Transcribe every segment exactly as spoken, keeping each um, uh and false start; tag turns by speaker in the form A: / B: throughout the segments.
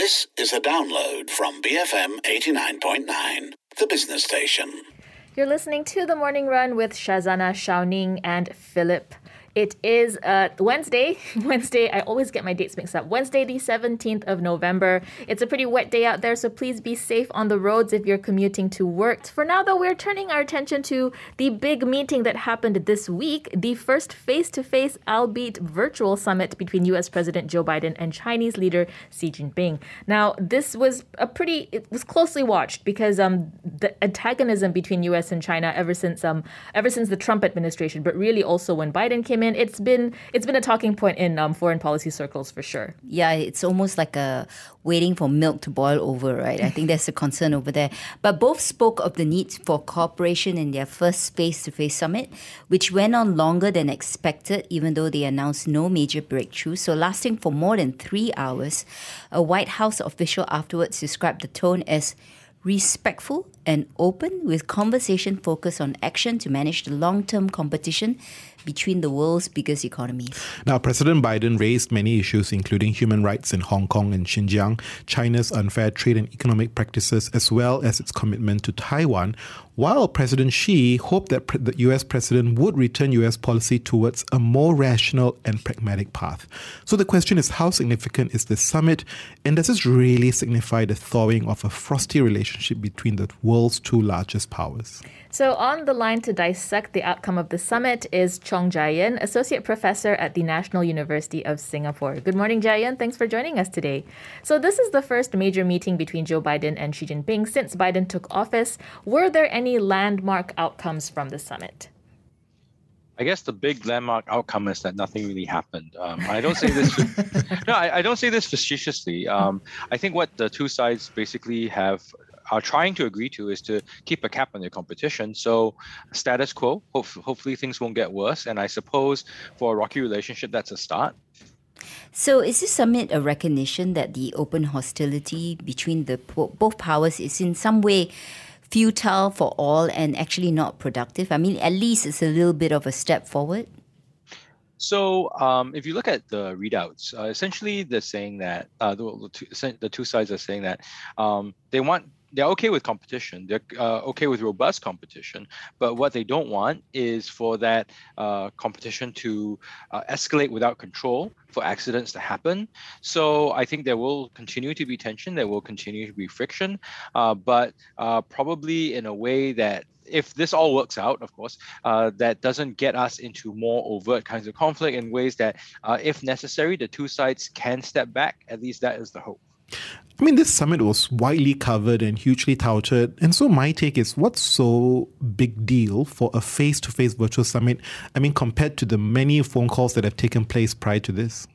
A: This is a download from B F M eighty-nine point nine, the business station.
B: You're listening to The Morning Run with Shazana, Xiaoning, and Philip. It is uh, Wednesday. Wednesday, I always get my dates mixed up. Wednesday, the seventeenth of November. It's a pretty wet day out there, so please be safe on the roads if you're commuting to work. For now, though, we're turning our attention to the big meeting that happened this week, the first face-to-face, albeit virtual, summit between U S President Joe Biden and Chinese leader Xi Jinping. Now, this was a pretty, it was closely watched because um, the antagonism between U S and China ever since um, ever since the Trump administration, but really also when Biden came in, it's been it's been a talking point in um, foreign policy circles for sure.
C: Yeah, it's almost like a waiting for milk to boil over, right? I think there's a concern over there. But both spoke of the need for cooperation in their first face-to-face summit, which went on longer than expected, even though they announced no major breakthrough. So lasting for more than three hours, a White House official afterwards described the tone as respectful and open, with conversation focused on action to manage the long-term competition between the world's biggest economies.
D: Now, President Biden raised many issues, including human rights in Hong Kong and Xinjiang, China's unfair trade and economic practices, as well as its commitment to Taiwan, while President Xi hoped that pre- the U S president would return U S policy towards a more rational and pragmatic path. So the question is, how significant is this summit, and does this really signify the thawing of a frosty relationship between the world's two largest powers?
B: So on the line to dissect the outcome of the summit is Chong Jia-Yen, Associate Professor at the National University of Singapore. Good morning, Jia-Yen. Thanks for joining us today. So this is the first major meeting between Joe Biden and Xi Jinping since Biden took office. Were there any landmark outcomes from the summit?
E: I guess the big landmark outcome is that nothing really happened. Um, I don't say this. no, I, I don't say this facetiously. Um, I think what the two sides basically have are trying to agree to is to keep a cap on their competition. So status quo. Hope, hopefully things won't get worse. And I suppose for a rocky relationship, that's a start.
C: So is this summit a recognition that the open hostility between the both powers is in some way futile for all and actually not productive? I mean, at least it's a little bit of a step forward.
E: So um, if you look at the readouts, uh, essentially they're saying that uh, the, the, two, the two sides are saying that um, they want they're okay with competition. They're uh, okay with robust competition. But what they don't want is for that uh, competition to uh, escalate without control, for accidents to happen. So I think there will continue to be tension. There will continue to be friction, uh, but uh, probably in a way that, if this all works out, of course, uh, that doesn't get us into more overt kinds of conflict, in ways that, uh, if necessary, the two sides can step back. At least that is the hope.
D: I mean, this summit was widely covered and hugely touted. And so my take is, what's so big deal for a face-to-face virtual summit? I mean, compared to the many phone calls that have taken place prior to this.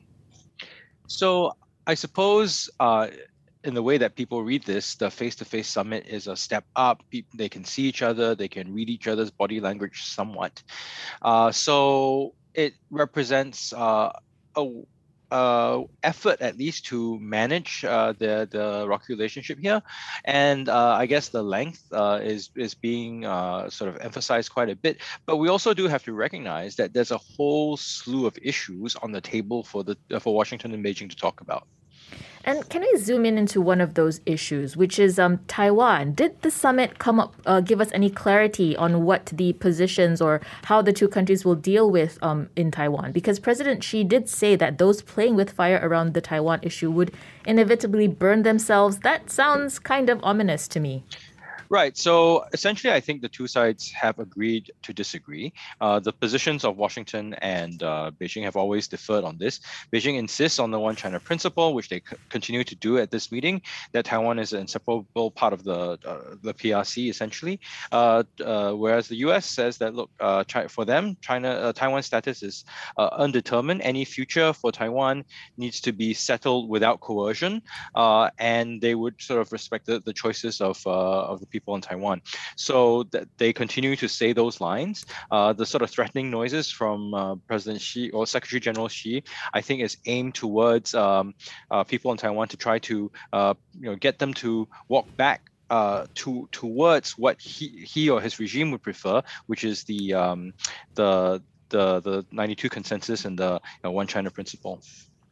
E: So I suppose uh, in the way that people read this, the face-to-face summit is a step up. They can see each other. They can read each other's body language somewhat. Uh, so it represents uh, a Uh, effort, at least, to manage uh, the the rocky relationship here, and uh, I guess the length uh, is is being uh, sort of emphasized quite a bit. But we also do have to recognize that there's a whole slew of issues on the table for the for Washington and Beijing to talk about.
B: And can we zoom in into one of those issues, which is um, Taiwan? Did the summit come up, uh, give us any clarity on what the positions or how the two countries will deal with um, in Taiwan? Because President Xi did say that those playing with fire around the Taiwan issue would inevitably burn themselves. That sounds kind of ominous to me.
E: Right. So essentially, I think the two sides have agreed to disagree. Uh, the positions of Washington and uh, Beijing have always differed on this. Beijing insists on the One China principle, which they c- continue to do at this meeting, that Taiwan is an inseparable part of the uh, the P R C, essentially. Uh, uh, whereas the U S says that, look, uh, China, for them, China uh, Taiwan's status is uh, undetermined. Any future for Taiwan needs to be settled without coercion, uh, and they would sort of respect the, the choices of uh, of the people in Taiwan. So th- they continue to say those lines. Uh, the sort of threatening noises from uh, President Xi or Secretary General Xi, I think, is aimed towards um, uh, people in Taiwan to try to uh, you know get them to walk back uh, to towards what he he or his regime would prefer, which is the um, the the the ninety-two consensus and the you know, One China principle.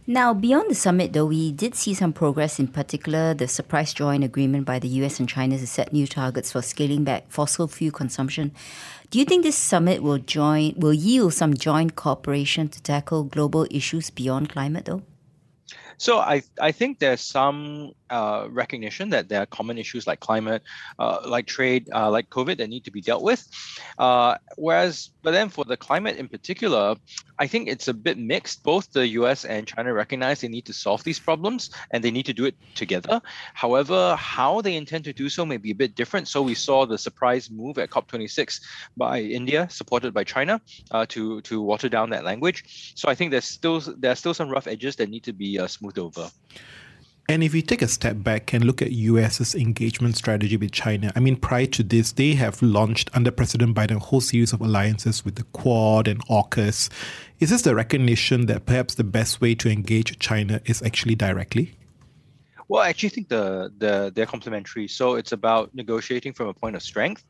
C: Now, beyond the summit, though, we did see some progress, in particular the surprise joint agreement by the U S and China to set new targets for scaling back fossil fuel consumption. Do you think this summit will join will yield some joint cooperation to tackle global issues beyond climate, though?
E: So I I think there's some uh, recognition that there are common issues like climate, uh, like trade, uh, like COVID that need to be dealt with. Uh, whereas, but then for the climate in particular, I think it's a bit mixed. Both the U S and China recognize they need to solve these problems and they need to do it together. However, how they intend to do so may be a bit different. So we saw the surprise move at COP twenty-six by India, supported by China, uh, to to water down that language. So I think there's still there are still some rough edges that need to be uh, smoothed over.
D: And if you take a step back and look at US's engagement strategy with China, I mean, prior to this, they have launched under President Biden a whole series of alliances with the Quad and AUKUS. Is this the recognition that perhaps the best way to engage China is actually directly?
E: Well, I actually think the the they're complementary. So it's about negotiating from a point of strength.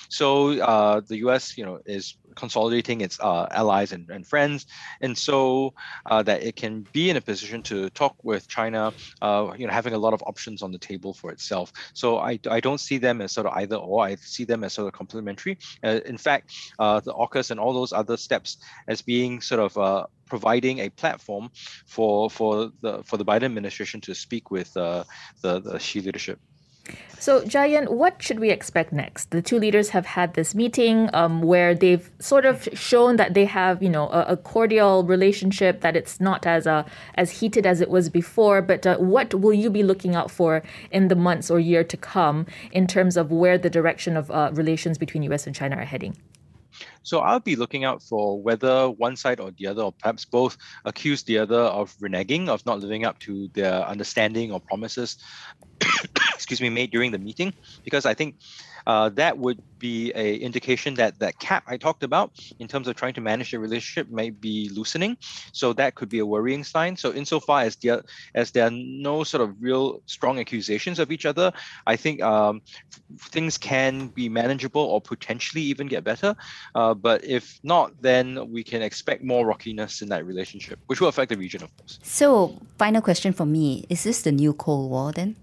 E: So uh, the U S, you know, is consolidating its uh, allies and, and friends, and so uh, that it can be in a position to talk with China, uh, you know, having a lot of options on the table for itself. So I, I don't see them as sort of either or. I see them as sort of complementary. Uh, in fact, uh, the AUKUS and all those other steps as being sort of uh, providing a platform for for the for the Biden administration to speak with uh, the the Xi leadership.
B: So, Jayan, what should we expect next? The two leaders have had this meeting um, where they've sort of shown that they have, you know, a, a cordial relationship, that it's not as uh, as heated as it was before. But uh, what will you be looking out for in the months or year to come in terms of where the direction of uh, relations between U S and China are heading?
E: So I'll be looking out for whether one side or the other, or perhaps both, accuse the other of reneging, of not living up to their understanding or promises, excuse me, made during the meeting. Because I think uh, that would be a indication that that cap I talked about in terms of trying to manage the relationship may be loosening. So that could be a worrying sign. So insofar as there, as there are no sort of real strong accusations of each other, I think um, things can be manageable or potentially even get better. Uh, but if not, then we can expect more rockiness in that relationship, which will affect the region, of course.
C: So, final question for me. Is this the new Cold War then?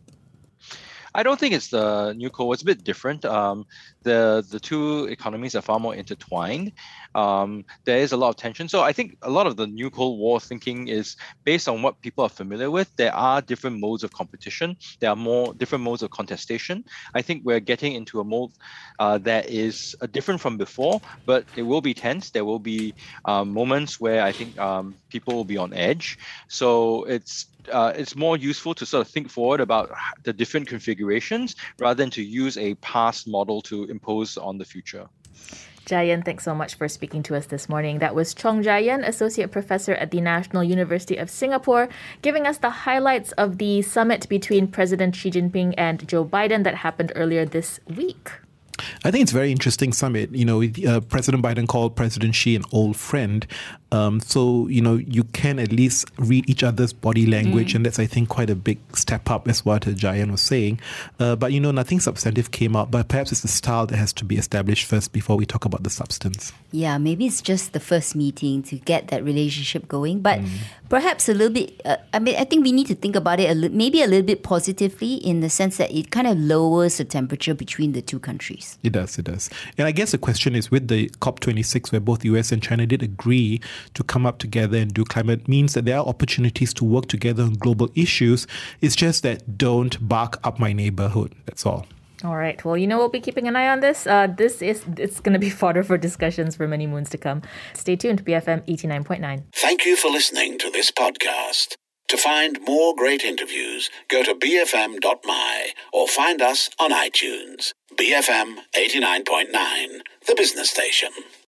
E: I don't think it's the new Cold War. It's a bit different. Um, the the two economies are far more intertwined. Um, there is a lot of tension. So I think a lot of the new Cold War thinking is based on what people are familiar with. There are different modes of competition. There are more different modes of contestation. I think we're getting into a mode uh, that is uh, different from before, but it will be tense. There will be um, moments where I think um, people will be on edge. So it's Uh, it's more useful to sort of think forward about the different configurations rather than to use a past model to impose on the future.
B: Jayan, thanks so much for speaking to us this morning. That was Chong Jayan, Associate Professor at the National University of Singapore, giving us the highlights of the summit between President Xi Jinping and Joe Biden that happened earlier this week.
D: I think it's a very interesting summit. You know, uh, President Biden called President Xi an old friend. Um, so, you know, you can at least read each other's body language. Mm. And that's, I think, quite a big step up, as what uh, Jayan was saying. Uh, but, you know, nothing substantive came out. But perhaps it's the style that has to be established first before we talk about the substance.
C: Yeah, maybe it's just the first meeting to get that relationship going. But mm. perhaps a little bit, uh, I mean, I think we need to think about it a li- maybe a little bit positively in the sense that it kind of lowers the temperature between the two countries.
D: It does, it does. And I guess the question is, with the COP twenty-six, where both U S and China did agree to come up together and do climate, means that there are opportunities to work together on global issues. It's just that don't bark up my neighborhood. That's all.
B: All right. Well, you know, we'll be keeping an eye on this. Uh, this is it's going to be fodder for discussions for many moons to come. Stay tuned to B F M eighty-nine point nine.
A: Thank you for listening to this podcast. To find more great interviews, go to b f m dot m y or find us on iTunes. B F M eighty-nine point nine, the business station.